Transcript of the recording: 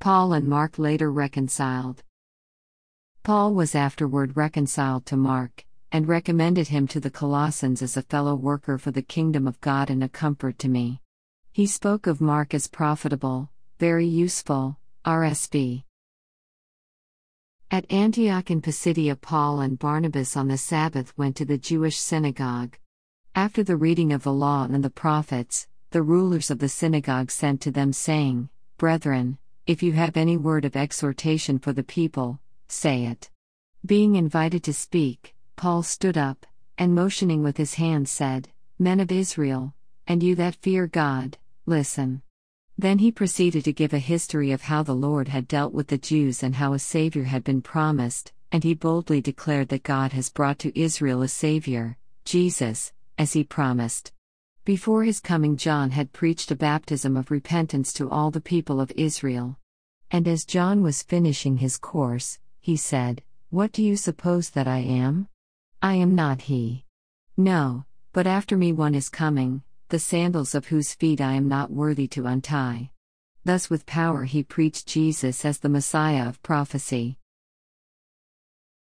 Paul and Mark later reconciled. Paul was afterward reconciled to Mark, and recommended him to the Colossians as a fellow worker for the kingdom of God and a comfort to me. He spoke of Mark as profitable, very useful, RSV. At Antioch in Pisidia, Paul and Barnabas on the Sabbath went to the Jewish synagogue. After the reading of the law and the prophets, the rulers of the synagogue sent to them, saying, "Brethren, if you have any word of exhortation for the people, say it." Being invited to speak, Paul stood up, and motioning with his hand said, "Men of Israel, and you that fear God, listen." Then he proceeded to give a history of how the Lord had dealt with the Jews and how a Savior had been promised, and he boldly declared that God has brought to Israel a Savior, Jesus, as he promised. Before his coming, John had preached a baptism of repentance to all the people of Israel. And as John was finishing his course, he said, "What do you suppose that I am? I am not he. No, but after me one is coming, the sandals of whose feet I am not worthy to untie." Thus with power he preached Jesus as the Messiah of prophecy.